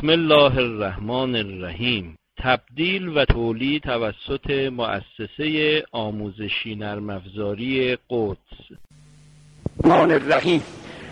بسم الله الرحمن الرحیم. تبدیل و تولید توسط مؤسسه آموزشی نرم افزاری قدس. الرحمن الرحیم.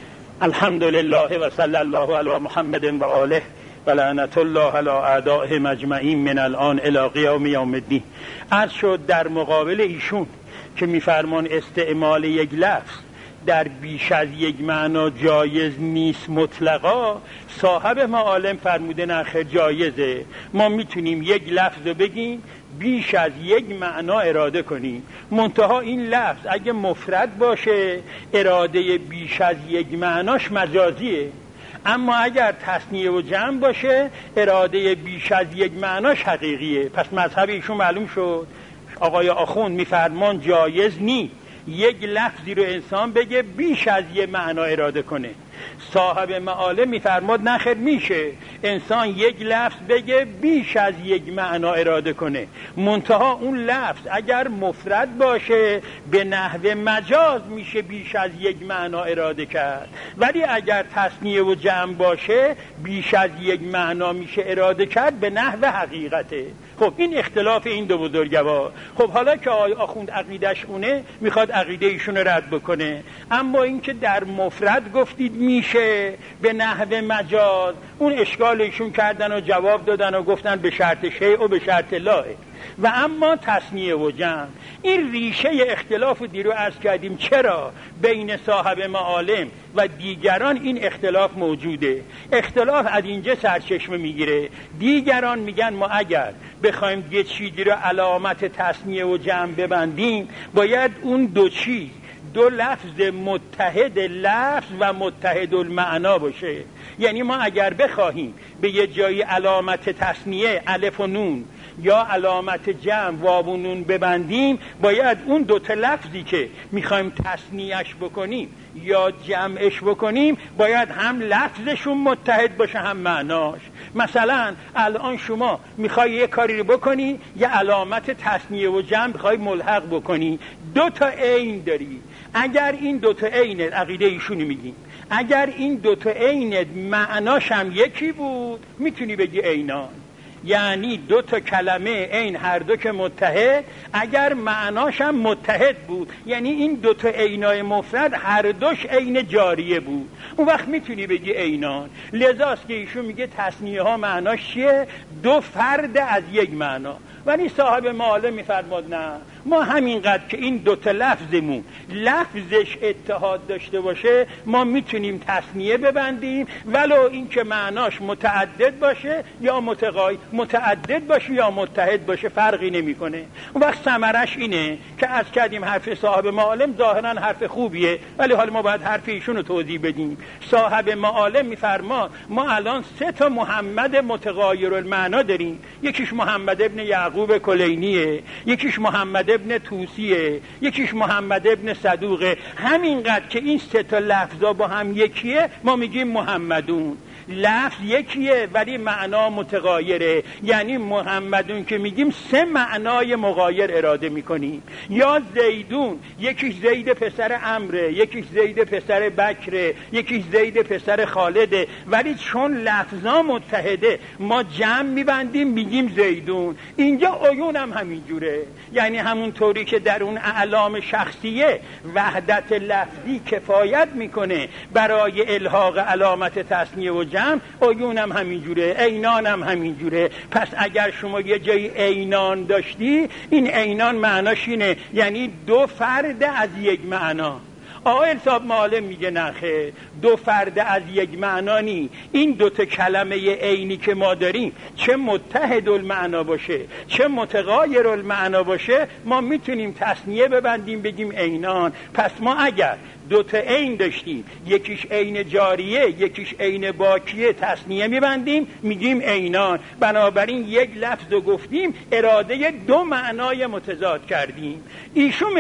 الحمد لله و صلی الله علی محمد و آله و لعنت الله علی اعدائهم اجمعین من الان الی قیام یوم الدین. عرض شد در مقابل ایشون که میفرمان استعمال یک لفظ در بیش از یک معنا جایز نیست مطلقا. صاحب معالم فرموده نه خیر جایزه. ما میتونیم یک لفظ رو بگیم بیش از یک معنا اراده کنیم، منتها این لفظ اگه مفرد باشه اراده بیش از یک معناش مجازیه، اما اگر تثنیه و جمع باشه اراده بیش از یک معناش حقیقیه. پس مذهب ایشون معلوم شد. آقای آخوند میفرمان جایز نیست یک لفظی رو انسان بگه بیش از یک معنا اراده کنه. صاحب معالم میفرماد نخیر میشه انسان یک لفظ بگه بیش از یک معنا اراده کنه، منتها اون لفظ اگر مفرد باشه به نحو مجاز میشه بیش از یک معنا اراده کرد، ولی اگر تثنیه و جمع باشه بیش از یک معنا میشه اراده کرد به نحو حقیقته. خب این اختلاف این دو بزرگوار. خب حالا که آقای آخوند عقیدش اونه میخواد عقیده ایشون رد بکنه، اما اینکه در مفرد گفتید میشه به نحو مجاز، اون اشکال ایشون کردن و جواب دادن و گفتن به شرط شیء و به شرط لا. و اما تثنیه و جمع این ریشه اختلاف دیرو عرض کردیم چرا بین صاحب معالم و دیگران این اختلاف موجوده. اختلاف از اینجا سرچشمه میگیره. دیگران میگن ما اگر بخوایم یه چیزی رو علامت تثنیه و جمع ببندیم باید اون دو چیز، دو لفظ متحد لفظ و متحد المعنا باشه. یعنی ما اگر بخواهیم به یه جایی علامت تثنیه الف و نون یا علامت جمع واو و نون ببندیم باید اون دوتا لفظی که میخوایم تثنیهش بکنیم یا جمعش بکنیم باید هم لفظشون متحد باشه هم معناش. مثلا الان شما میخوای یه کاری رو بکنی یه علامت تثنیه و جمع میخوای ملحق بکنی، دوتا عین داری. اگر این دوتا عین عقیده ایشونی میگیم اگر این دوتا عین معناش هم یکی بود میتونی بگی عینان، یعنی دو تا کلمه عین هر دو که متحد اگر معناش هم متحد بود یعنی این دو تا عینای مفرد هر دوش عین جاریه بود، اون وقت میتونی بگی عینان. لذاست که ایشون میگه تثنیه ها معناش چیه؟ دو فرد از یک معنا. ولی صاحب معالم میفرماد نه، ما همینقدر که این دوتا لفظمون لفظش اتحاد داشته باشه ما میتونیم تثنیه ببندیم ولو این که معناش متعدد باشه یا متعدد باشه یا متحد باشه فرقی نمیکنه. اون وقت ثمرش اینه که از کردیم حرف صاحب معالم ظاهرا حرف خوبیه، ولی حالا ما باید حرف ایشون رو توضیح بدیم. صاحب معالم میفرماد ما الان سه تا محمد متغایر المعنا داریم، یکیش محمد ابن یعقوب کلینیه، یکیش محمد ابن توسیه، یکیش محمد ابن صدوقه. همینقدر که این سه تا لفظا با هم یکیه ما میگیم محمدون. لفظ یکیه ولی معنا متغایره، یعنی محمدون که میگیم سه معنای مغایر اراده میکنیم. یا زیدون، یکیش زید پسر عمره، یکیش زید پسر بکره، یکیش زید پسر خالده، ولی چون لفظا متحده ما جمع میبندیم میگیم زیدون. اینجا عیون هم همینجوره، یعنی همون طوری که در اون اعلام شخصیه وحدت لفظی کفایت میکنه برای الحاق علامت تثنیه و جمع، عیون هم همینجوره، عینان هم همینجوره. پس اگر شما یه جایی عینان داشتی این عینان معناش اینه یعنی دو فرد از یک معنا. آقای صاحب معالم میگه نخه دو فرد از یک معنا نی، این دوتا کلمه عینی که ما داریم چه متحد المعنا باشه چه متغایر المعنا باشه ما میتونیم تثنیه ببندیم بگیم عینان. پس ما اگر دوتا عین داشتیم یکیش عین جاریه یکیش عین باکیه تثنیه میبندیم میگیم عینان. بنابراین یک لفظ رو گفتیم اراده دو معنای متضاد کردیم. ایشون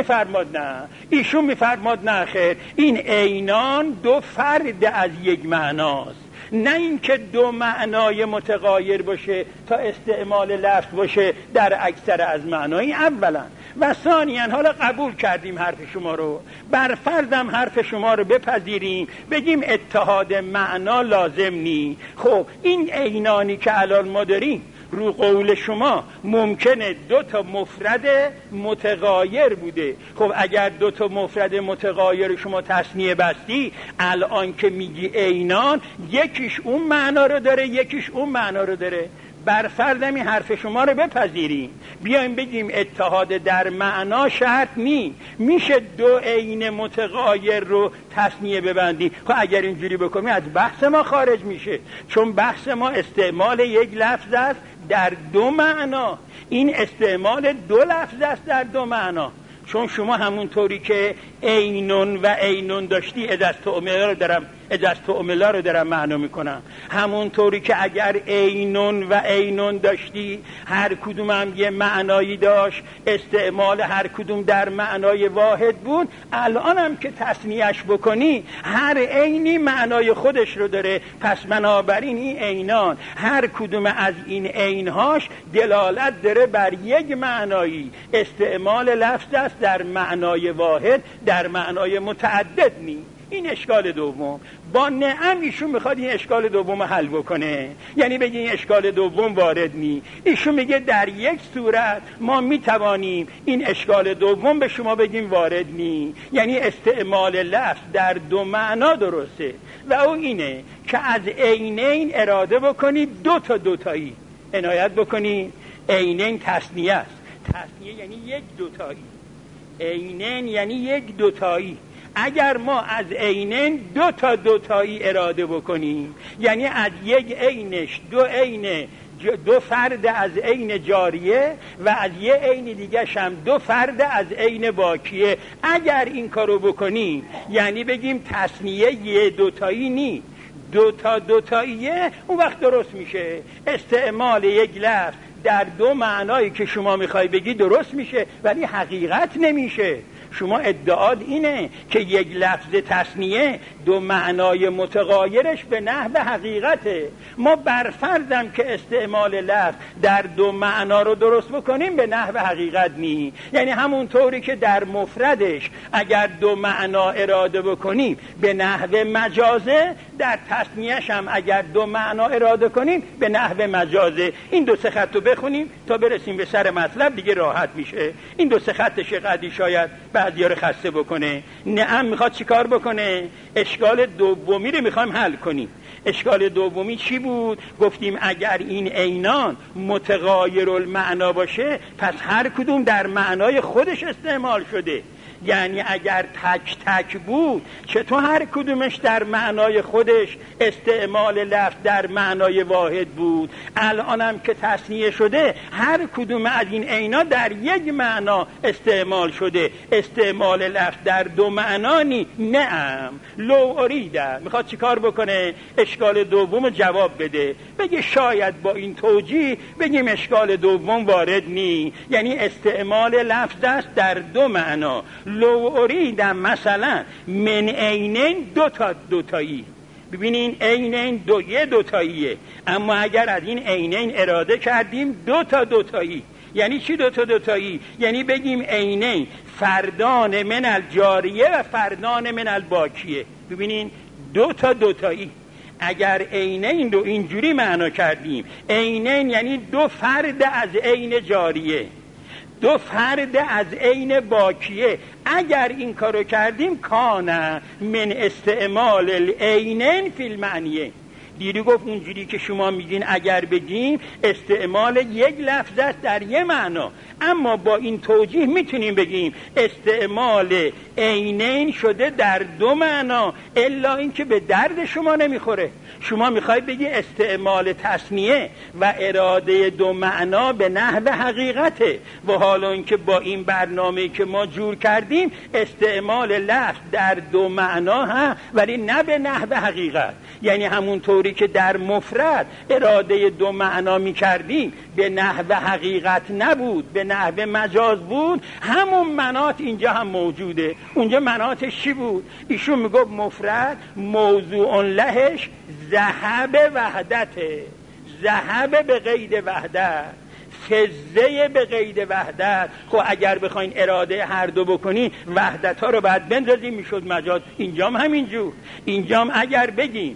میفرماد نه خیر این عینان دو فرد از یک معناست، نه اینکه دو معنای متغایر باشه تا استعمال لفظ باشه در اکثر از معنایی. اولا و ثانیاً حالا قبول کردیم حرف شما رو، بر فرضم حرف شما رو بپذیریم، بگیم اتحاد معنا لازم نی. خب این عینانی که الان ما داریم رو قول شما ممکنه دو تا مفرد متغایر بوده. خب اگر دو تا مفرد متغایر شما تثنیه بستی، الان که میگی عینان، یکیش اون معنا رو داره یکیش اون معنا رو داره. بر فرض این حرف شما رو بپذیریم، بیایم بگیم اتحاد در معنا شرط نی، میشه دو عین متغایر رو تثنیه ببندی. خب اگر اینجوری بکنیم از بحث ما خارج میشه، چون بحث ما استعمال یک لفظ است در دو معنا. این استعمال دو لفظ است در دو معنا. چون شما همونطوری که عینون و عینون داشتی، اجازتعملا رو دارم معنا میکنم، همونطوری که اگر عینون و عینون داشتی هر کدوم هم یه معنایی داشت، استعمال هر کدوم در معنای واحد بود، الان هم که تثنیهش بکنی هر عینی معنای خودش رو داره. پس بنابراین این عینان هر کدوم از این عینهاش دلالت داره بر یک معنایی، استعمال لفظ است در معنای واحد، در معنای متعدد نی. این اشکال دوم. با نعم ایشون میخواد این اشکال دوم حل بکنه، یعنی بگه این اشکال دوم وارد نی. ایشون میگه در یک صورت ما میتوانیم این اشکال دوم به شما بگیم وارد نی، یعنی استعمال لفظ در دو معنا درسته، و اون اینه که از عینین اراده بکنید دو تا دوتایی عنایت بکنید. عینین تثنیه است، تثنیه یعنی یک دوتایی، عینین یعنی یک دوتایی. اگر ما از عینین دو تا دوتایی اراده بکنیم، یعنی از یک عینش دو فرد از عین جاریه و از یه عین دیگه هم دو فرد از عین باقیه، اگر این کارو بکنیم یعنی بگیم تثنیه یه دوتایی نی، دو تا دوتاییه، اون وقت درست میشه. استعمال یک لفظ در دو معنایی که شما میخوای بگی درست میشه، ولی حقیقت نمیشه. شما ادعاد اینه که یک لفظ تثنیه دو معنای متغایرش به نحو حقیقته. ما برفرضم که استعمال لفظ در دو معنا رو درست بکنیم به نحو حقیقت نی، یعنی همونطوری که در مفردش اگر دو معنا اراده بکنیم به نحو مجازه، در تثنیهش هم اگر دو معنا اراده کنیم به نحو مجازه. این دو سه خط رو بخونیم تا برسیم به سر مطلب، دیگه راحت میشه. این دو سه خط شقدی شاید بعضیا رو خسته بکنه. نعم میخواد چیکار بکنه؟ اشکال دومی رو میخوایم حل کنیم. اشکال دومی چی بود؟ گفتیم اگر این عینان متغایر المعنا باشه، پس هر کدوم در معنای خودش استعمال شده. یعنی اگر تک تک بود، چطور هر کدومش در معنای خودش استعمال لفظ در معنای واحد بود؟ الانم که تثنیه شده، هر کدوم از این عینا در یک معنا استعمال شده، استعمال لفظ در دو معنانی. نعم لو اریده میخواد چیکار بکنه؟ اشکال دوم جواب بده، بگه شاید با این توجیه بگیم اشکال دوم وارد نی، یعنی استعمال لفظ است در دو معنا. لو اریدم مثلا من عینین دوتایی. ببینین عینین یه دوتاییه، اما اگر از این عینین اراده کردیم دو تا دوتایی. یعنی چی دو تا دوتایی؟ یعنی بگیم عینین فردان من الجاریه و فردان من الباقیه. ببینین دو تا دوتایی. اگر عینین رو اینجوری معنا کردیم، عینین یعنی دو فرد از عین جاریه، دو فرد از عین باقیه، اگر این کارو کردیم کانه من استعمال العینین فی المعنیه. دیدی گفت اونجوری که شما میگین اگر بگیم استعمال یک لفظ است در یه معنا، اما با این توجیه میتونیم بگیم استعمال عینین شده در دو معنا، الا اینکه به درد شما نمیخوره. شما میخوای بگی استعمال تثنیه و اراده دو معنا به نحو حقیقته، و حالا اینکه با این برنامه‌ای که ما جور کردیم استعمال لفظ در دو معنا ها، ولی نه به نحو حقیقت. یعنی همونطوری که در مفرد اراده دو معنا میکردیم به نحو حقیقت نبود، به نحو مجاز بود، همون مناط اینجا هم موجوده. اونجا مناطش چی بود؟ ایشون میگفت مفرد موضوع لهش ذهب وحدته، ذهب به قید وحدت، خزه به قید وحدت. خب اگر بخواین اراده هر دو بکنی وحدت ها رو بعد بندازیم میشد مجاز. اینجام همینجور. اینجام اگر بگیم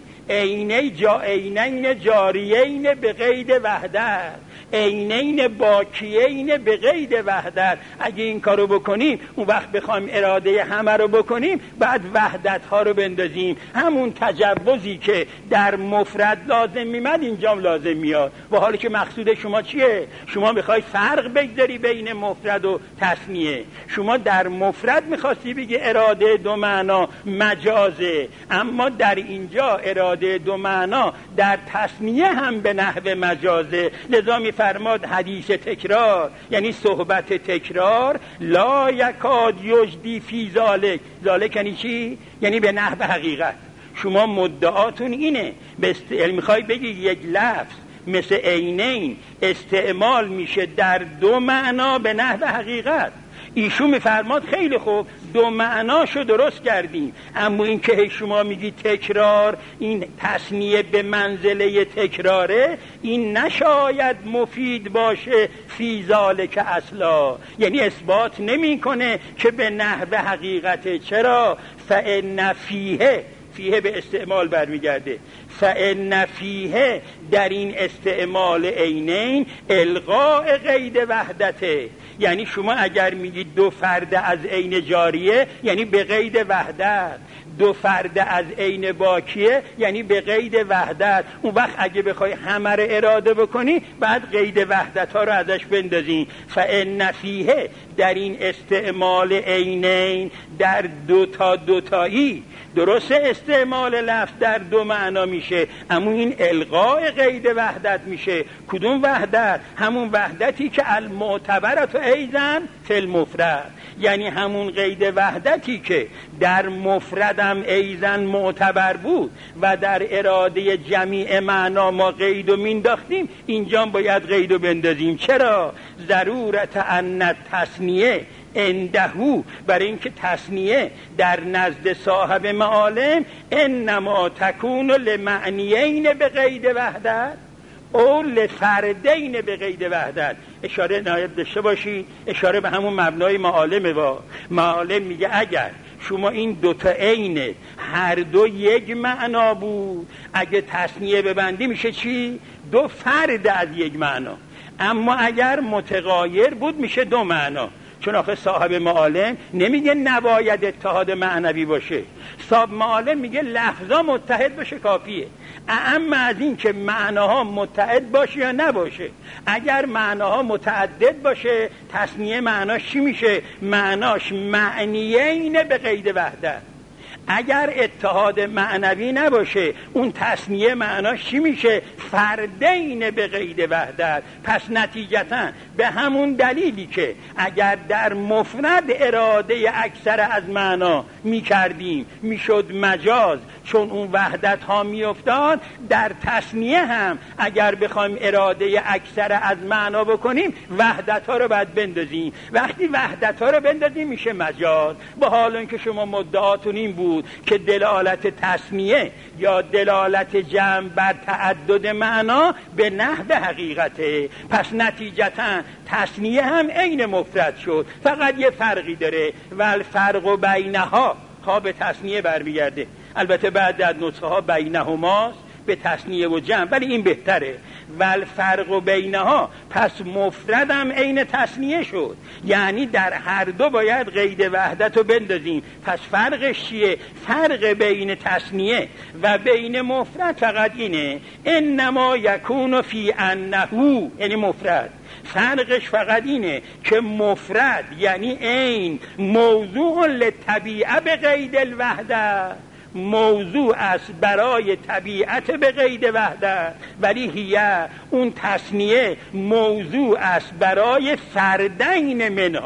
عینین جاریین به قید وحدت، عینین باکیین به قید وحدت، اگه این کارو بکنیم اون وقت بخوایم اراده همه رو بکنیم بعد وحدت ها رو بندازیم. همون تجوزی که در مفرد لازم میمد اینجام لازم میاد. و حالی که مقصود شما چیه؟ شما میخوای فرق بگذاری بین مفرد و تثنیه. شما در مفرد میخواستی بگی اراده دو معنا مجازه، اما در اینجا اراده دو معنا در تثنیه هم به نحو مجازه. لذا فرماد حدیث تکرار یعنی صحبت تکرار لا یکاد یجدی فی ذالک. ذالک یعنی چی؟ یعنی به نحو حقیقت. شما مدعاتون اینه میخوای بگی یک لفظ مثل عینین استعمال میشه در دو معنا به نحو حقیقت. ایشون میفرماد خیلی خوب دو معناشو درست کردیم، اما این که شما میگی تکرار، این تثنیه به منزله تکراره، این نشاید مفید باشه فی ذالک اصلا، یعنی اثبات نمیکنه که به نحو حقیقت. چرا؟ فإن فیه به استعمال برمیگرده. فإن فیه در این استعمال عینین الغاء قید وحدته. یعنی شما اگر میگید دو فرد از عین جاریه یعنی به قید وحدت، دو فرد از عین باکیه یعنی به قید وحدت. اون وقت اگه بخوای همه رو اراده بکنی بعد قید وحدت ها رو ازش بندازین. فإن فیه در این استعمال عینین در دوتایی درست استعمال لفظ در دو معنا میشه، اما این الغاء قید وحدت میشه. کدوم وحدت؟ همون وحدتی که المعتبرت ایضا فی المفرد، یعنی همون قید وحدتی که در مفردم ایضا معتبر بود و در اراده جمیع معنا ما قیدو مینداختیم، اینجا باید قیدو بندازیم. چرا؟ ضرورت ان تثنیه اندهو، برای اینکه تثنیه در نزد صاحب معالم انما تکون لمعنیین به قید وحدت او لفردین به قید وحدت. اشاره نایب داشته باشی، اشاره به همون مبنای معالمه. با معالم میگه اگر شما این دوتا عین هر دو یک معنا بود، اگه تثنیه ببندی میشه چی؟ دو فرد از یک معنا. اما اگر متغایر بود میشه دو معنا. چون آخه صاحب معالم نمیگه نباید اتحاد معنوی باشه، صاحب معالم میگه لفظا متحد باشه کافیه. اما از این که معناها متحد باشه یا نباشه. اگر معناها متعدد باشه تثنیه معناش چی میشه؟ معناش معنیین به قید وحدت. اگر اتحاد معنوی نباشه اون تثنیه معناش چی میشه؟ فردین به قید وحدت. پس نتیجتا به همون دلیلی که اگر در مفرد اراده اکثر از معنا میکردیم میشد مجاز، چون اون وحدت ها میافتاد، در تثنیه هم اگر بخوایم اراده اکثر از معنا بکنیم وحدت ها رو باید بندازیم. وقتی وحدت ها رو بندازیم میشه مجاز. با حال اینکه شما مدعاتون این بود که دلالت تثنیه یا دلالت جمع بر تعدد معنا به نحو حقیقته، پس نتیجتا تثنیه هم عین مفرد شد. فقط یه فرقی داره، والفرق بینها ها به تثنیه برمیگرده. البته بعد از نسخه ها بینهماست به تثنیه و جمع، ولی این بهتره. والفرق بینها، پس مفردم عین تثنیه شد، یعنی در هر دو باید قید وحدت رو بندازیم. پس فرقش چیه؟ فرق بین تثنیه و بین مفرد فقط اینه، انما یکون فی انه، یعنی مفرد. فرقش فقط اینه که مفرد یعنی عین موضوع للطبیعه به قید الوحده، موضوع است برای طبیعت به قید وحدت، ولی هیه اون تثنیه موضوع است برای فردین منها.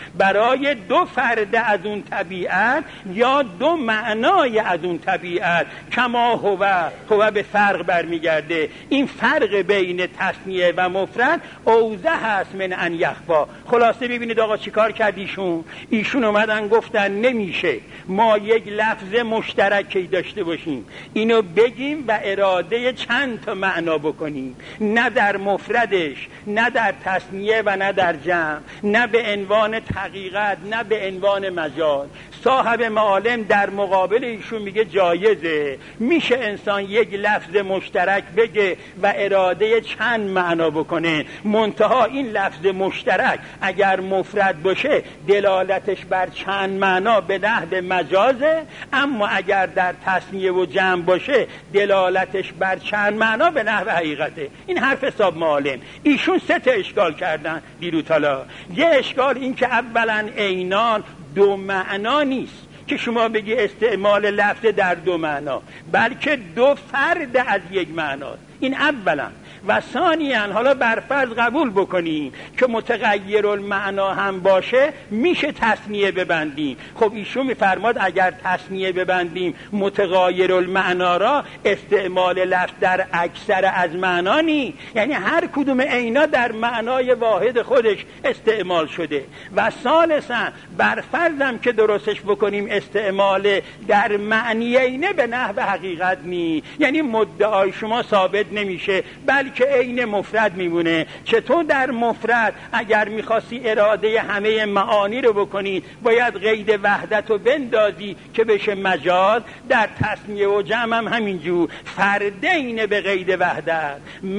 برای دو فرد از اون طبیعت یا دو معنای از اون طبیعت. کما هو به فرق برمیگرده. این فرق بین تثنیه و مفرد اوضح هست من ان یخفا. خلاصه ببینید آقا چیکار کرد ایشون اومدن گفتن نمیشه ما یک لفظ مشترکی داشته باشیم، اینو بگیم و اراده چند تا معنا بکنیم، نه در مفردش، نه در تثنیه و نه در جمع، نه به عنوان حقیقت نه به عنوان مجاز. صاحب معالم در مقابل ایشون میگه جایزه، میشه انسان یک لفظ مشترک بگه و اراده چند معنا بکنه، منتها این لفظ مشترک اگر مفرد باشه دلالتش بر چند معنا به نحو مجازه، اما اگر در تثنیه و جمع باشه دلالتش بر چند معنا به نحو حقیقته. این حرف حساب معالم. ایشون سه تا اشکال کردن دیروتالا. یه اشکال این که اولا عینان دو معنا نیست که شما بگی استعمال لفظ در دو معنا، بلکه دو فرد از یک معنا. این اولا. و ثانیاً حالا برفرض قبول بکنیم که متغیر المعنا هم باشه میشه تثنیه ببندیم. خب ایشون میفرماد اگر تثنیه ببندیم متغیر المعنا را استعمال لفظ در اکثر از معنا نی، یعنی هر کدوم عینا در معنای واحد خودش استعمال شده. و ثالثاً برفرضم که درستش بکنیم استعمال در معنی عینه به نحو حقیقت نی، یعنی مدعای شما ثابت نمیشه بلکه که عین مفرد میمونه. چطور در مفرد اگر میخواستی اراده همه معانی رو بکنی باید قید وحدت رو بندازی که بشه مجاز، در تثنیه و جمع هم همینجور، فردین به قید وحدت،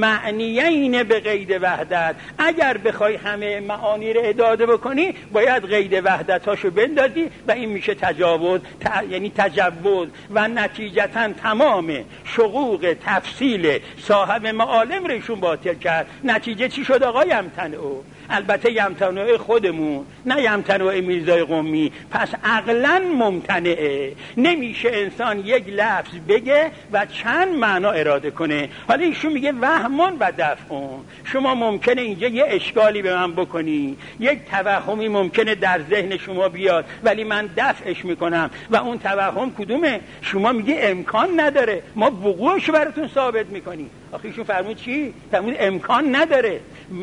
معنیین به قید وحدت. اگر بخوای همه معانی رو اعاده بکنی باید قید وحدتاشو بندازی و این میشه تجاوز، یعنی تجوز. و نتیجتا تمام شقوق تفصیل صاحب معالم ایشون باطل کرد. نتیجه چی شد آقا؟ یمتنعو. البته یمتنعو خودمون، نه یمتنعو میرزای قمی. پس عقلا ممتنعه، نمیشه انسان یک لفظ بگه و چند معنا اراده کنه. حالا ایشون میگه وهمون و دفعون. شما ممکنه اینجا یه اشکالی به من بکنی، یک توهمی ممکنه در ذهن شما بیاد ولی من دفعش میکنم و اون توهم کدومه؟ شما میگه امکان نداره، ما وقوعش براتون ثابت میکنیم. آخه ایشون فرمود چی؟ فرمود امکان نداره،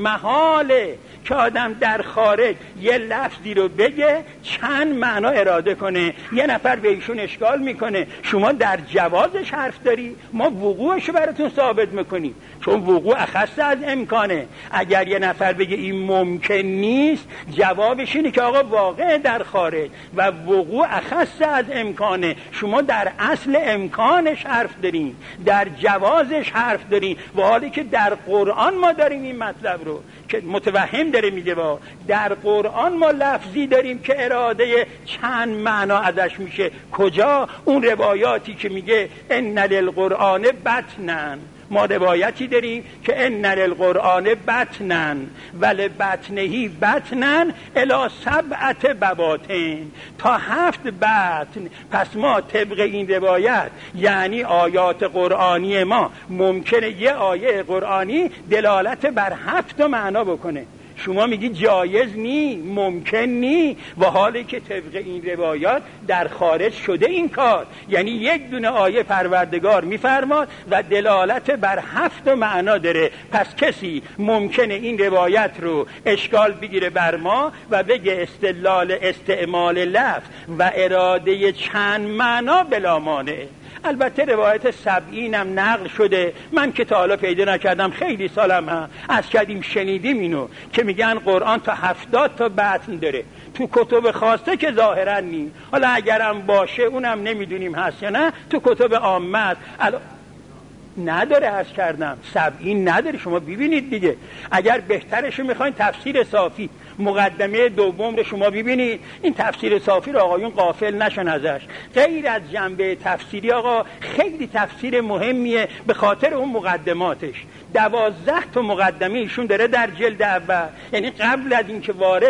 محاله که آدم در خارج یه لفظی رو بگه چند معنا اراده کنه. یه نفر به ایشون اشکال میکنه شما در جوازش حرف داری، ما وقوعش رو براتون ثابت میکنیم، چون وقوع اخص از امکانه. اگر یه نفر بگه این ممکن نیست، جوابش اینه که آقا واقع در خارج و وقوع اخص از امکانه. شما در اصل امکانش حرف دارین، در جوازش حرف دارین، و حالی که در قرآن ما داریم این مطلب رو که متوهم داره میگه در قرآن ما لفظی داریم که اراده چند معنا ازش میشه. کجا؟ اون روایاتی که میگه ان للقرآن بطنن. ما روایتی داریم که ان للقرآن بطنن ول بطنهی بطنن الی 7 بواطن، تا 7 بطن. پس ما طبق این روایت یعنی آیات قرآنی ما ممکنه یه آیه قرآنی دلالت بر 7 معنا بکنه. شما میگی جایز نی، ممکن نی، و حالی که طبق این روایات در خارج شده این کار. یعنی یک دونه آیه پروردگار میفرماد و دلالت بر 7 معنا داره. پس کسی ممکنه این روایت رو اشکال بگیره بر ما و بگه استعمال لفظ و اراده چند معنا بلا مانع. البته روایت 70 هم نقل شده، من که تا حالا پیدا نکردم، خیلی سالم از کردیم شنیدیم اینو که میگن قرآن تا 70 تا بطن داره، تو کتب خاصه که ظاهرا نیم، حالا اگرم باشه اونم نمیدونیم هست یا نه، تو کتب عامه نداره. عرض کردم 70 نداره. شما ببینید دیگه، اگر بهترشو میخواین تفسیر صافی مقدمه دوم رو شما ببینید. این تفسیر صافی رو آقایون غافل نشن ازش. غیر از جنبه تفسیری آقا خیلی تفسیر مهمیه به خاطر اون مقدماتش. 12 تا مقدمه ایشون داره در جلد اول، یعنی قبل از اینکه وارد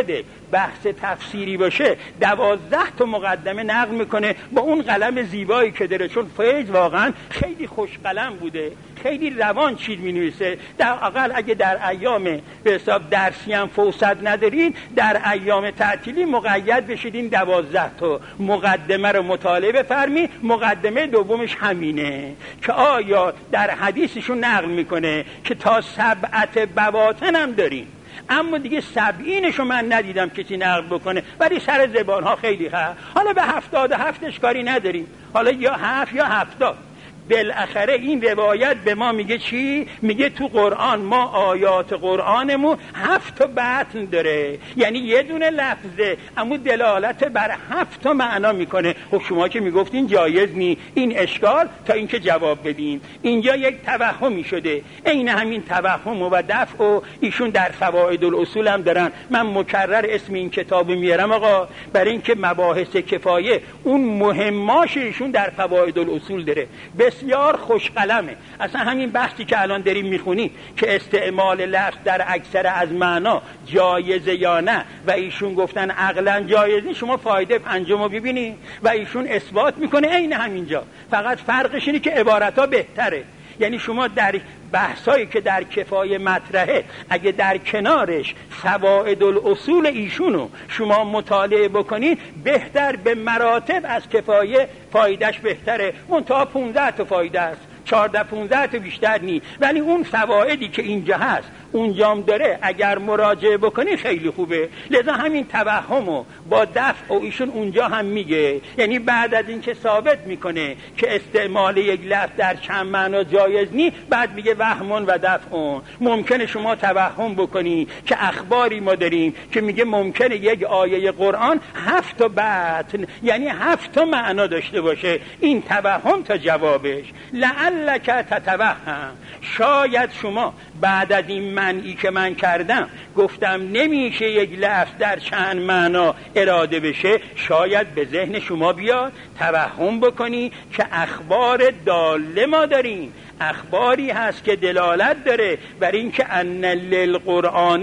بحث تفسیری باشه 12 تا مقدمه نقل میکنه با اون قلم زیبایی که داره، چون فیض واقعا خیلی خوش قلم بوده، خیلی روان چیز می‌نویسه. در اقل اگه در ایام به حساب درسی هم فرصت ندارید، در ایام تعطیلی مقید بشید این 12 تا مقدمه رو مطالعه بفرمایید. مقدمه دومش همینه که آیا در حدیثشون نقل میکنه که تا 7 بواطن هم داریم، اما دیگه 70 من ندیدم کسی نقل بکنه، ولی سر زبان ها خیلی هست. حالا به 77 کاری نداریم، حالا یا 7 یا 70. بالاخره این روایت به ما میگه چی؟ میگه تو قرآن ما آیات قرآنمون 7 تا متن داره، یعنی یه دونه لفظه اما دلالت بر 7 تا معنا میکنه. خب شما که میگفتین جایز نی این اشکال تا اینکه جواب بدین. اینجا یک توهمی شده، عین همین توهم و دفع و ایشون در فوائد الاصول هم دارن. من مکرر اسم این کتاب میارم آقا، برای اینکه مباحث کفایه اون مهماش ایشون در فوائد الاصول داره، بسیار خوش قلمه. اصلا همین بحثی که الان داریم میخونی که استعمال لفظ در اکثر از معنا جایزه یا نه و ایشون گفتن عقلا جایزه، شما فایده پنجمو ببینی و ایشون اثبات میکنه عین همینجا، فقط فرقش اینه که عبارتها بهتره. یعنی شما در بحثایی که در کفایه مطرحه اگه در کنارش فوائد الاصول ایشونو شما مطالعه بکنید، بهتر به مراتب از کفایه فایدهش بهتره. منتها 15 تا فایده است، 14-15 تا بیشتر نی، ولی اون فوائدی که اینجا هست اونجام داره اگر مراجعه بکنی خیلی خوبه. لذا همین توهمو با دفع و ایشون اونجا هم میگه، یعنی بعد از اینکه ثابت میکنه که استعمال یک لفظ در چند معنا جایز نی، بعد میگه وهمون و دفعون. ممکنه شما توهم بکنی که اخباری ما داریم که میگه ممکنه یک آیه قرآن 7 تا متن یعنی 7 تا معنا داشته باشه. این توهم تا جوابش لعلک تتوهم، شاید شما بعد از این منعی که من کردم گفتم نمیشه یک لفظ در چند معنا اراده بشه، شاید به ذهن شما بیاد توهم بکنی که اخبار داله ما داریم، اخباری هست که دلالت داره بر این که ان للقرآن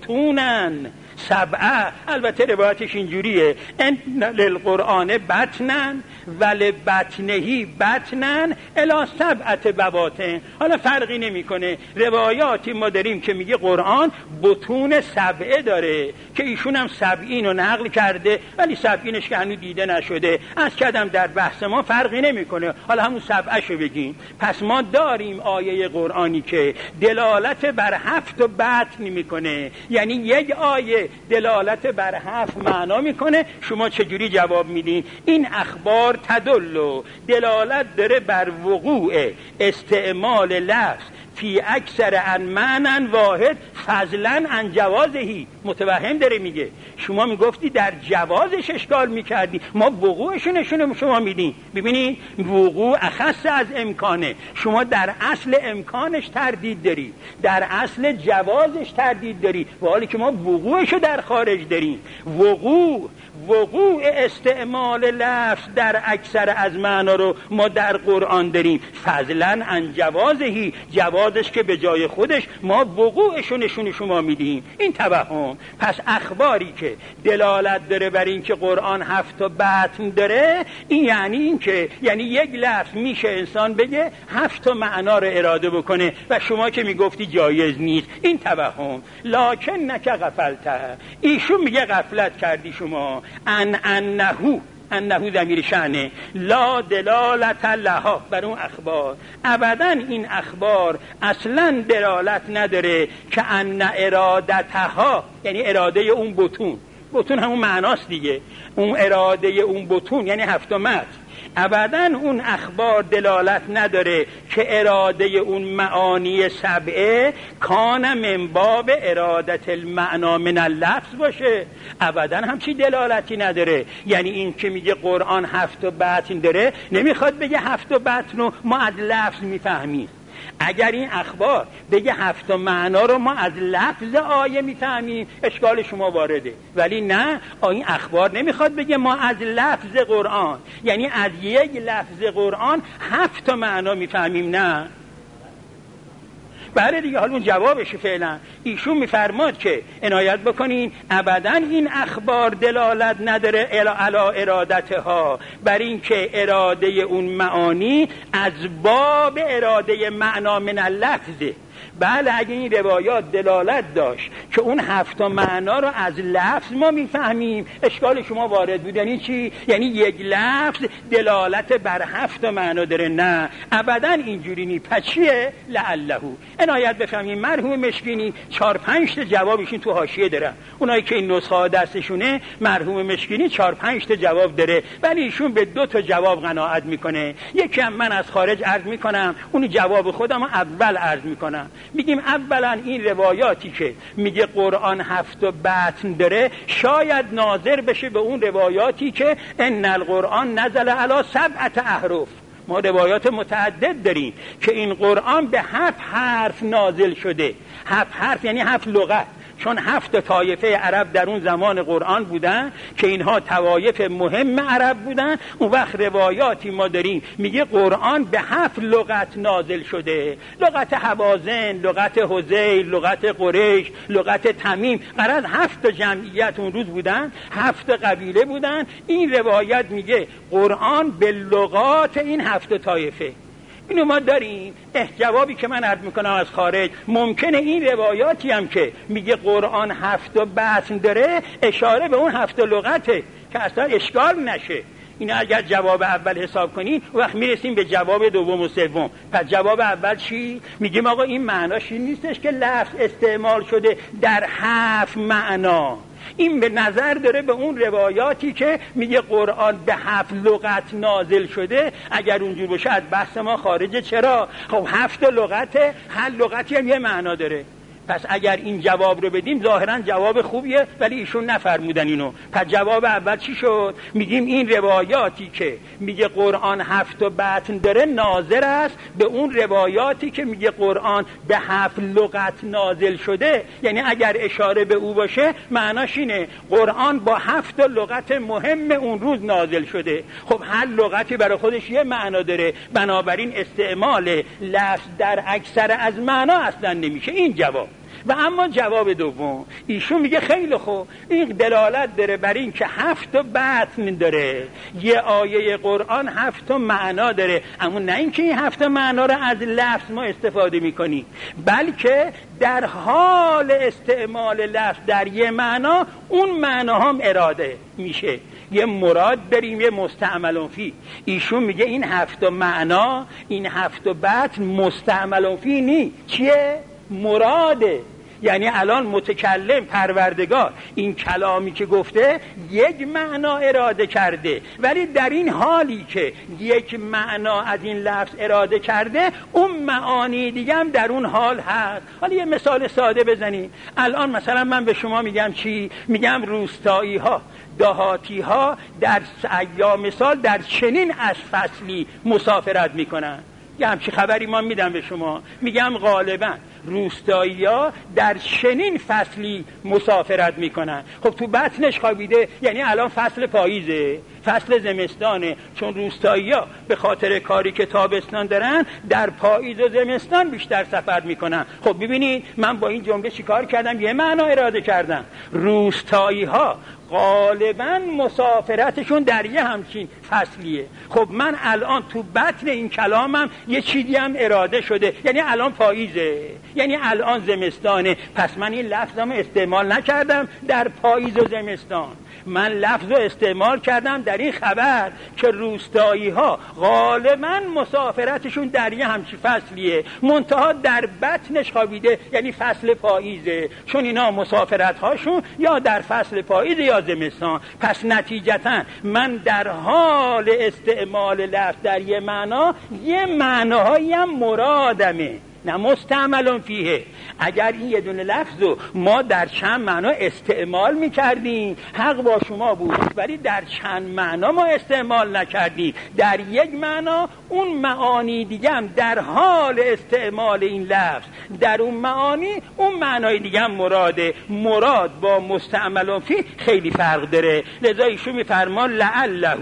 بطونن 7. البته روایتش اینجوریه ان للقرآن بطنن ولبطنهی بطنن الی 7 بواطن. حالا فرقی نمیکنه، روایاتی ما داریم که میگه قرآن بطون 7 داره که ایشون هم 70 رو نقل کرده، ولی 70ش که هنوز دیده نشده. از کدم در بحث ما فرقی نمیکنه، حالا همون 7 شو بگیم. پس ما داریم آیه قرآنی که دلالت بر 7 بطن میکنه، یعنی یک آیه دلالت بر 7 معنا میکنه. شما چجوری جواب میدین؟ این اخبار تدل، دلالت داره بر وقوع استعمال لفظ فی اکثر عن معنی واحد فضلا عن جوازهی. متوهم داره میگه، شما میگفتی در جوازش اشکال میکردی، ما وقوعش نشون شما میدین. ببینید وقوع اخص از امکانه، شما در اصل امکانش تردید داری، در اصل جوازش تردید داری، و حالی که ما وقوعشو در خارج داریم. وقوع استعمال لفظ در اکثر از معنا رو ما در قرآن داریم فضلا عن جوازهی، جوازش که به جای خودش ما وقوعشو نشون شما میدیم. این توهم. پس اخباری که دلالت داره بر این که قرآن 7 بطن داره، این یعنی یک لفظ میشه انسان بگه 7 معنا رو اراده بکنه و شما که میگفتی جایز نیست. این توهم. لکن نک غفلت، ایشون میگه غفلت کردی شما. انه ضمیر شأنه، لا دلالت لها، بر اون اخبار ابدا این اخبار اصلا دلالت نداره که ان ارادتها، یعنی اراده اون بطون همون معناست دیگه، اون اراده اون بطون یعنی 7 متن. ابدا اون اخبار دلالت نداره که اراده اون معانی 7 کان من باب ارادت المعنا من اللفظ باشه. ابدا همچی دلالتی نداره. یعنی این که میگه قرآن 7 بطن داره نمیخواد بگه 7 بطن رو ما از لفظ میفهمیم. اگر این اخبار بگه 7 معنا رو ما از لفظ آیه میفهمیم، اشکال شما وارده. ولی نه، این اخبار نمیخواد بگه ما از لفظ قرآن، یعنی از یک لفظ قرآن 7 معنا میفهمیم. نه، بله دیگه، حالا اون جوابشه. فعلا ایشون میفرماد که عنایت بکنین ابدا این اخبار دلالت نداره علی ارادتها، بر این که اراده اون معانی از باب اراده معنا من اللفظه. بله اگه این روایات دلالت داشت که اون 7 معنا رو از لفظ ما میفهمیم، اشکال شما وارد بود. یعنی چی؟ یعنی یک لفظ دلالت بر 7 معنا داره؟ نه ابدا اینجوری نی. پس چیه؟ لعله. عنایت بفهمیم مرحوم مشکینی 4-5 تا جوابشون تو حاشیه داره. اونایی که این نسخه دستشونه، مرحوم مشکینی 4-5 تا جواب داره، ولی ایشون به 2 تا جواب قناعت میکنه. یکی هم من از خارج عرض میکنم، اون جواب خودم اول عرض میکنم. میگیم اولا این روایاتی که میگه قرآن 7 بطن داره شاید ناظر بشه به اون روایاتی که ان القرآن نزل علی 7 احرف. ما روایات متعدد داریم که این قرآن به 7 حرف نازل شده. 7 حرف یعنی 7 لغت، چون 7 طایفه عرب در اون زمان قرآن بودن که اینها طوایف مهم عرب بودن. اون وقت روایاتی ما داریم میگه قرآن به 7 لغت نازل شده. لغت حوازن، لغت حذیل، لغت قریش، لغت تمیم. غرض 7 جمعیت اون روز بودن، 7 قبیله بودن. این روایت میگه قرآن به لغات این 7 طایفه. اینو ما داریم. جوابی که من عرض میکنم از خارج، ممکنه این روایاتی هم که میگه قرآن 7 بطن داره اشاره به اون 7 لغته که اصلا اشکال نشه. اینا اگر جواب اول حساب کنی وقت میرسیم به جواب دوم و سوم. پس جواب اول چی؟ میگیم آقا این معناش این نیستش که لفظ استعمال شده در 7 معنا. این به نظر داره به اون روایاتی که میگه قرآن به 7 لغت نازل شده. اگر اونجور باشه از بحث ما خارجه. چرا؟ خب 7 لغته، هر لغتی هم یه معنا داره. پس اگر این جواب رو بدیم ظاهرا جواب خوبیه، ولی ایشون نفرمودن اینو. پس جواب اول چی شد؟ میگیم این روایاتی که میگه قرآن 7 بطن داره ناظر است به اون روایاتی که میگه قرآن به 7 لغت نازل شده. یعنی اگر اشاره به او باشه معناش اینه قرآن با 7 لغت مهم اون روز نازل شده. خب هر لغتی برای خودش یه معنا داره، بنابراین استعمال لفظ در اکثر از معنا اصلا نمیشه. این جواب. و اما جواب دوم ایشون میگه خیلی خوب، این دلالت داره بر این که 7 بطن داره، یه آیه قرآن 7 معنا داره، اما نه اینکه این 7 معنا رو از لفظ ما استفاده میکنیم، بلکه در حال استعمال لفظ در یه معنا اون معنا هم اراده میشه. یه مراد داریم، یه مستعمل فی. ایشون میگه این 7 معنا، این 7 بطن مستعمل فی نی. چیه؟ مراده. یعنی الان متکلم پروردگار این کلامی که گفته یک معنا اراده کرده، ولی در این حالی که یک معنا از این لفظ اراده کرده اون معانی دیگه هم در اون حال هست. حالا یه مثال ساده بزنیم. الان مثلا من به شما میگم چی؟ میگم روستایی ها، دهاتی ها در ایام مثال در چنین از فصلی مسافرت میکنن. یه همچی خبری ما میدم به شما، میگم غالبا روستایی‌ها در چنین فصلی مسافرت میکنن. خب تو بطنش خوابیده، یعنی الان فصل پاییزه، فصل زمستانه، چون روستایی‌ها به خاطر کاری که تابستان دارن در پاییز و زمستان بیشتر سفر میکنن. خب ببینید من با این جمله چیکار کردم؟ یه معنا اراده کردم. روستایی‌ها غالباً مسافرتشون در یه همچین فصلیه. خب من الان تو بطن این کلامم یه چیزی هم اراده شده، یعنی الان پاییزه، یعنی الان زمستانه. پس من این لفظم استعمال نکردم در پاییز و زمستان، من لفظ رو استعمال کردم در این خبر که روستایی ها غالبا مسافرتشون در یه همچین فصلیه، منتها در بطنش خوابیده، یعنی فصل پاییزه، چون اینا مسافرت هاشون یا در فصل پاییز یا زمستان. پس نتیجتا من در حال استعمال لفظ در یه معنا، یه معناهایی هم مرادمه، نه مستعمل فیه. اگر این یه دونه لفظ رو ما در چند معنا استعمال میکردیم حق با شما بود، ولی در چند معنا ما استعمال نکردیم. در یک معنا اون معانی دیگه هم در حال استعمال این لفظ در اون معانی اون معنای دیگه هم مراده. مراد با مستعمل فیه خیلی فرق داره. لذا ایشون میفرمان لعله،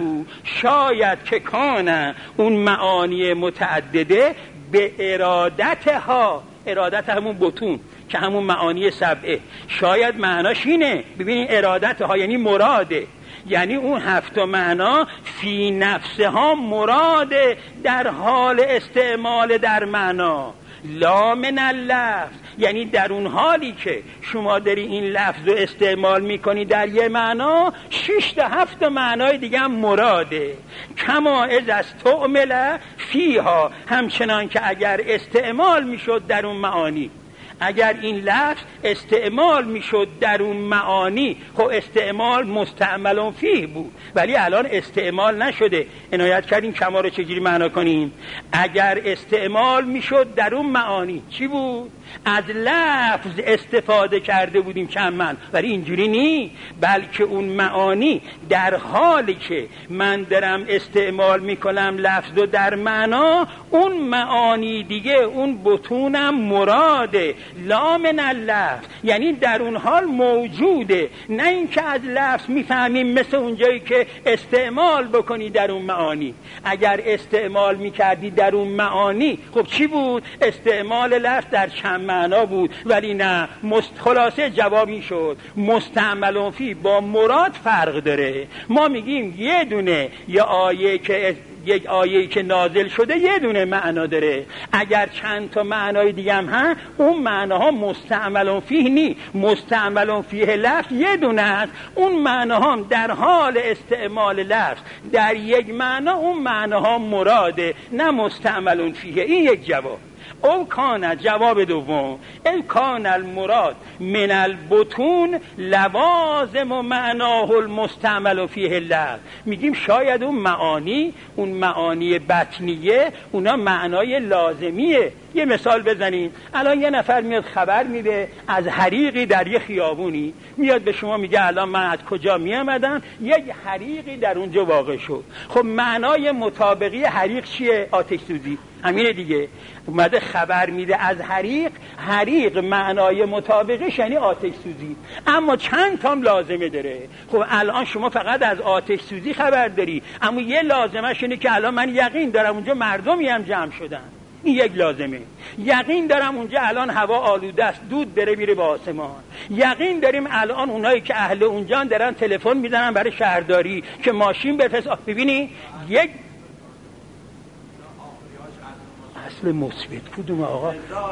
شاید که کانه اون معانی متعدده به ارادتها، ارادت همون بطون که همون معانی سبعه، شاید معناش اینه. ببینید ارادت ها یعنی مراده، یعنی اون 7 معنا فی نفسها مراده در حال استعمال در معنا، لا من اللفظ، یعنی در اون حالی که شما داری این لفظ رو استعمال میکنی در یه معنا، 6 تا 7 معنای دیگه هم مراده. کما اذ استعمل فیها، همچنان که اگر استعمال میشد در اون معانی، اگر این لفظ استعمال میشد در اون معانی، خب استعمال مستعمل فیه بود، ولی الان استعمال نشده. عنایت کردیم کما رو چجوری معنا کنیم؟ اگر استعمال میشد در اون معانی چی بود؟ از لفظ استفاده کرده بودیم چند من، ولی اینجوری نی، بلکه اون معانی در حالی که من دارم استعمال میکنم لفظ رو در معنا، اون معانی دیگه اون بطونم مراده، لا من اللفظ، یعنی در اون حال موجوده، نه اینکه از لفظ میفهمیم مثل اونجایی که استعمال بکنی در اون معانی. اگر استعمال میکردی در اون معانی، خب چی بود؟ استعمال لفظ در چند معنا بود، ولی نه، خلاصه جوابی شد مستعمل فی با مراد فرق داره. ما میگیم یه دونه یک آیه که نازل شده یه دونه معنا داره، اگر چند تا معنای دیگه هم هست، اون معناها مستعمل فیه نی، مستعمل فیه لفظ یه دونه است، اون معناها در حال استعمال لفظ در یک معنا، اون معناها مراده، نه مستعمل فیه. این یک جواب. او کان، جواب دوم، ای کان المراد من البطون لوازم و معناه المستعمل فیه اللفظ. میگیم شاید اون معانی بطنیه اونا معنای لازمیه. یه مثال بزنیم، الان یه نفر میاد خبر میده از حریقی در یه خیابونی، میاد به شما میگه الان من از کجا میامدم، یک حریقی در اونجا واقع شد. خب معنای مطابقی حریق چیه؟ آتش سوزی، همینه دیگه. اومده خبر میده از حریق معنای مطابقش یعنی آتش سوزی، اما چند تام لازمه داره. خب الان شما فقط از آتش سوزی خبر داری، اما یه لازمش اینه که الان من یقین دارم اونجا مردمی هم جمع شدن، این یک لازمه. یقین دارم اونجا الان هوا آلوده است، دود داره میره به آسمان. یقین داریم الان اونایی که اهل اونجا دارن تلفن میزنن برای شهرداری که ماشین بفرست. ببینی یک اصل مثبت کدوم آقا؟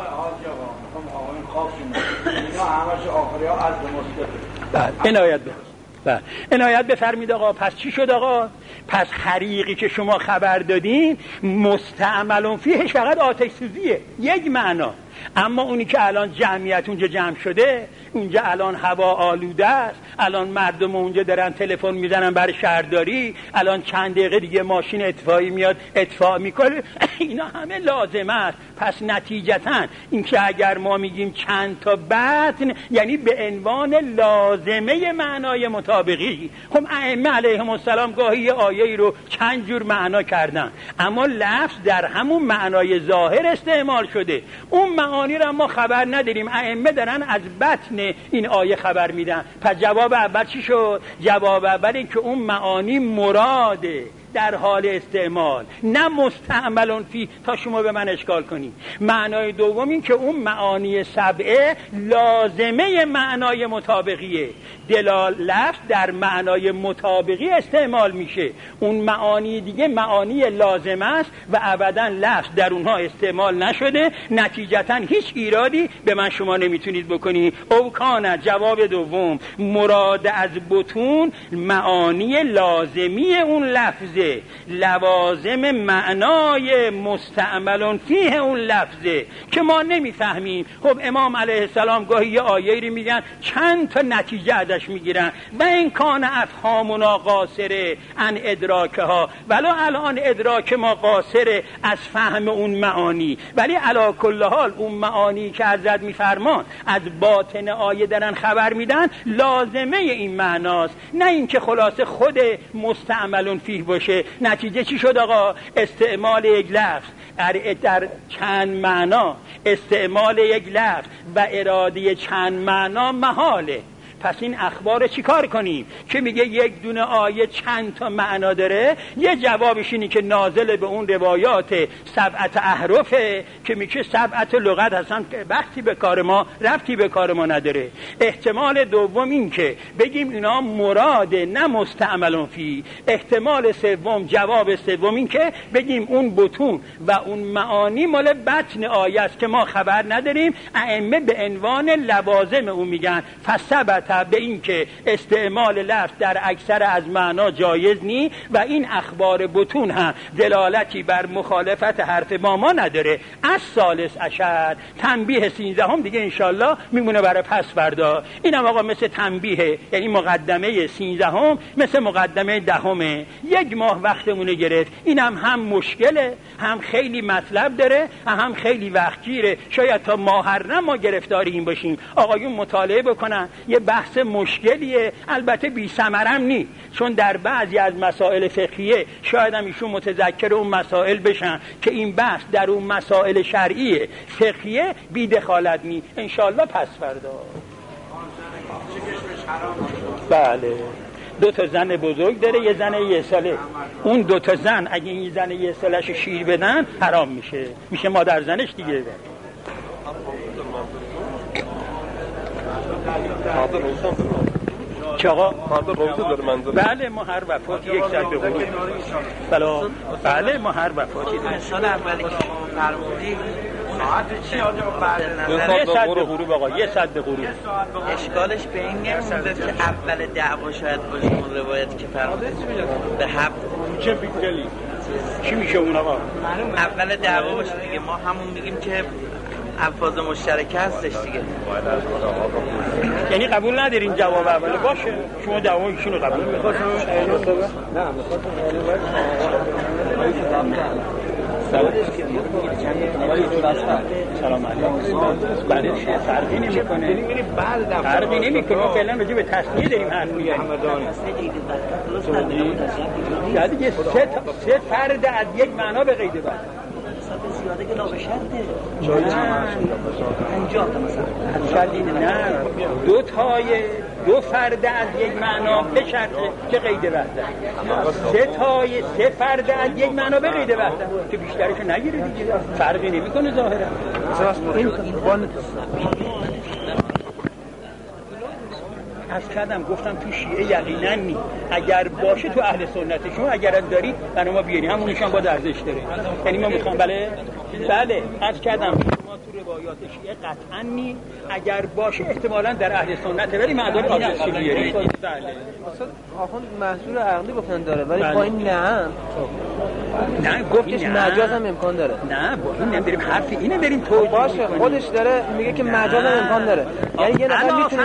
عنایت بفرمید آقا. پس چی شد آقا؟ پس حریقی که شما خبر دادین مستعمل فیهش فقط آتش سوزیه، یک معنا. اما اونی که الان جمعیت اونجا جمع شده، اونجا الان هوا آلوده است، الان مردم اونجا دارن تلفن میزنن برای شهرداری، الان چند دقیقه دیگه ماشین اطفایی میاد اطفاء میکنه، اینا همه لازمه است. پس نتیجتاً این که اگر ما میگیم چند تا بطن، یعنی به عنوان لازمه معنای مطابقی. خب ائمه علیهم السلام گاهی یه آیه‌ای رو چند جور معنا کردن، اما لفظ در همون معنای ظاهر استعمال شده، اون معانی رو ما خبر نداریم. ائمه دارن از بطن این آیه خبر میدن. پس جواب اول چی شد؟ جواب اول این که اون معانی مراده در حال استعمال، نه مستعمل فی تا شما به من اشکال کنی. معنای دوم این که اون معانی سبعه لازمه معنای مطابقیه، دلال لفظ در معنای مطابقی استعمال میشه، اون معانی دیگه معانی لازمه است و ابدا لفظ در اونها استعمال نشده. نتیجتا هیچ ایرادی به من شما نمیتونید بکنی. او کان، جواب دوم، مراد از بطون معانی لازمی اون لفظه، لوازم معنای مستعمل فیه اون لفظه که ما نمیفهمیم. خب امام علیه السلام گاهی یه آیه‌ای میگن چند تا نتیجه ازش میگیرن، و این کان افهامنا قاصره عن ادراکها، ولو الان ادراک ما قاصره از فهم اون معانی، ولی علی کل حال اون معانی که حضرت میفرمان از باطن آیه دارن خبر میدن لازمه این معناست، نه اینکه خلاصه خود مستعمل فیه باشه. نتیجه چی شد آقا؟ استعمال یک لفظ در چند معنا، استعمال یک لفظ و اراده چند معنا محاله. پس این اخبار چی کار کنیم که میگه یک دونه آیه چند تا معنا داره؟ یه جوابش اینی که نازل به اون روایات سبعت احرفه که میگه سبعت لغت اصلا وقتی به کار ما ربطی به کار ما نداره. احتمال دوم این که بگیم اینا مراده نه مستعملون فی. احتمال سوم، جواب سوم این که بگیم اون بطون و اون معانی مال بطن آیه است که ما خبر نداریم. ائمه به عنوان لوازم اون میگن فثبت، به این که استعمال لفظ در اکثر از معنا جایز نی و این اخبار بطون هم دلالتی بر مخالفت حرف ما نداره. از ثالث عشر تنبیه 13 هم دیگه انشالله میمونه برای پس فردا. اینم آقا مثل تنبیه، یعنی مقدمه 13 هم مثل مقدمه 10. یک ماه وقتمونه گرفت. اینم هم مشکله، هم خیلی مطلب داره، هم خیلی وقت گیره. شاید تا محرم ما گرفتار این باشیم. آقایون مطالعه بکنن، یه بحث مشکلیه، البته بی ثمرم نی، چون در بعضی از مسائل فقهیه شاید هم ایشون متذکر اون مسائل بشن که این بحث در اون مسائل شرعیه فقهیه بی دخالت نی. انشالله پس فردا. بله 2 تا زن بزرگ داره، یه زن 1 ساله. اون 2 تا زن اگه این زن 1 سالش شیر بدن حرام میشه مادر زنش دیگه. چه آقا؟ بله ما هر وفاتی 1 ساعت بگویم. بله ما هر وفاتی سال اولی که فرمودی ساعت چی آجا یه ساعت به غروب آقا، 1 ساعت به غروب. اشکالش به این نمیمونده که اول دعوا شاید باشه اون روایت که فرمودی به حب چه بیدلی چی میشه اون آقا؟ اول دعوا باشه دیگه، ما همون میگیم که الفاظ مشترکه هستش دیگه. یعنی قبول ندارین جواب اوله باشه، شما جوابشون رو قبول می‌کنید. نه سلام علیکم. بعد چه فرقی نمی‌کنه؟ فرقی نمی‌کنه. فعلا راجع به تصنیه داریم حرف می‌زنیم. دیگه 3 فرد از یک معنا به قید بعد زیاده که نابشرطه جایی 50 تا مثلا شرطی نه، 2 فرد از یک معنا به شرطه که قید وحده، 3 فرد از یک معنا به قید وحده که بیشترشو نگیره دیگه، فرقی نمیکنه ظاهرا. این از کردم گفتم تو شیعه یقینا نی، اگر باشه تو اهل سنتشون اگر دارید برای ما بیاریم، همونشون با ارزش داره. یعنی ما میخوام بله از کردم ما تو روایات شیعه قطعا نی، اگر باشه احتمالاً در اهل سنت، ولی معدل آدرسی بیاریم. بله اصلا آخوند محصول عقلی گفتن داره، ولی با این نه گفتش مجاز هم امکان داره. نه با این نمیداریم حرفی اینه داریم توجیه باشه خودش داره میگه که مجاز هم امکان داره. یعنی یه نفر میتونه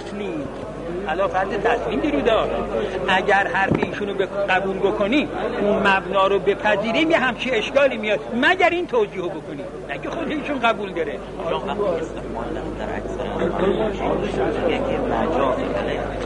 فرض تسلیم دیرودا اگر حرف ایشونو قبول بکنی اون مبنا رو بپذیریم یه همچی اشکالی میاد، مگر این توجیه بکنی نگه خود ایشون قبول داره. در اکثر